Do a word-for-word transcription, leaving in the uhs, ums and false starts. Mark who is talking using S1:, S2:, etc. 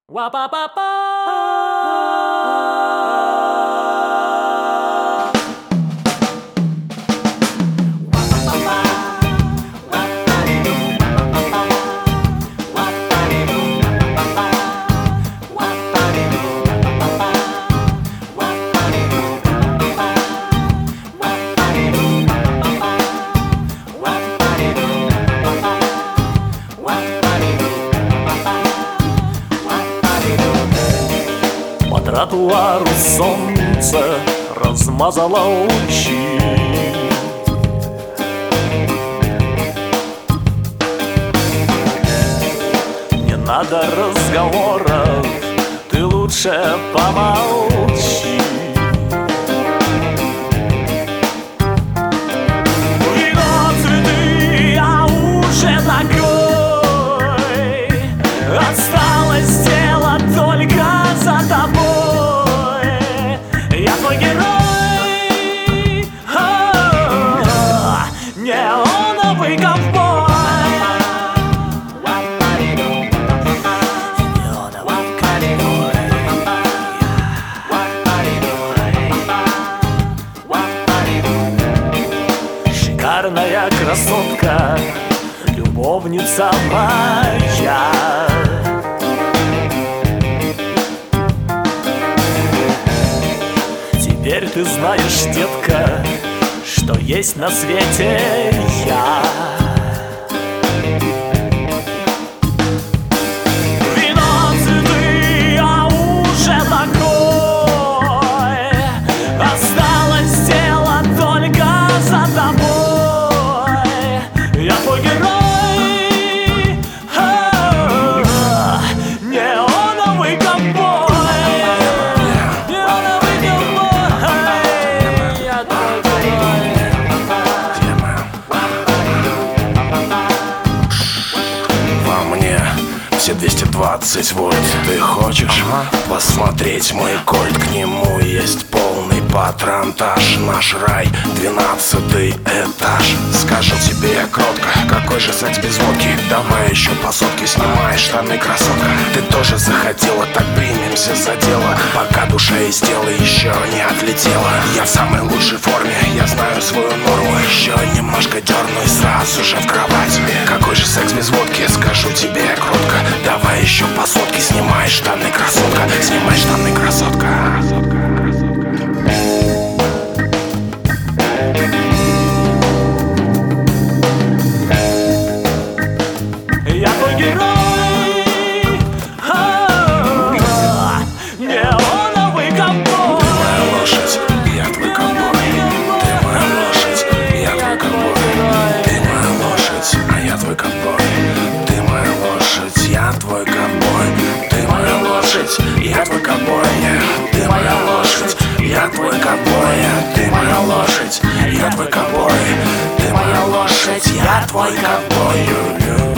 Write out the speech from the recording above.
S1: Ва-па-па-па.
S2: По тротуару солнце размазало лучи. Не надо разговоров, ты лучше помолчи. Вино, цветы, я уже такой. Осталось дело только за тобой. Я твой герой, о-о-о, неоновый ковбой. Шикарная красотка, любовница моя. Теперь ты знаешь, детка, что есть на свете я. Вино, цветы, я уже такой. Осталось дело только за тобой. Я твой герой, о-о-о, неоновый ковбой.
S3: Все двести двадцать вольт. Ты хочешь ага. посмотреть мой кольт? К нему есть полный патронтаж. Наш рай, двенадцатый этаж. Скажу тебе кротко, какой же секс без водки? Давай еще по сотке, снимай штаны, красотка. Ты тоже захотела, так примемся за дело, пока душа из тела еще не отлетела. Я в самой лучшей форме, я знаю свою норму. Еще немножко дерну и сразу же в кровать. Какой же секс без водки? Скажу тебе кротко. Давай еще по сотке, снимай штаны, красотка. Снимай штаны, красотка.
S2: Я твой герой, о-о-о, неоновый ковбой.
S3: Ты моя лошадь, я твой ковбой. Ты моя лошадь, я твой ковбой. Ты моя лошадь, а я твой ковбой. Ты моя лошадь, я твой ковбой. Ты моя лошадь, я твой ковбой. Ты моя лошадь, я твой ковбой. Ты моя лошадь, я твой ковбой. Ты моя лошадь, я твой ковбой.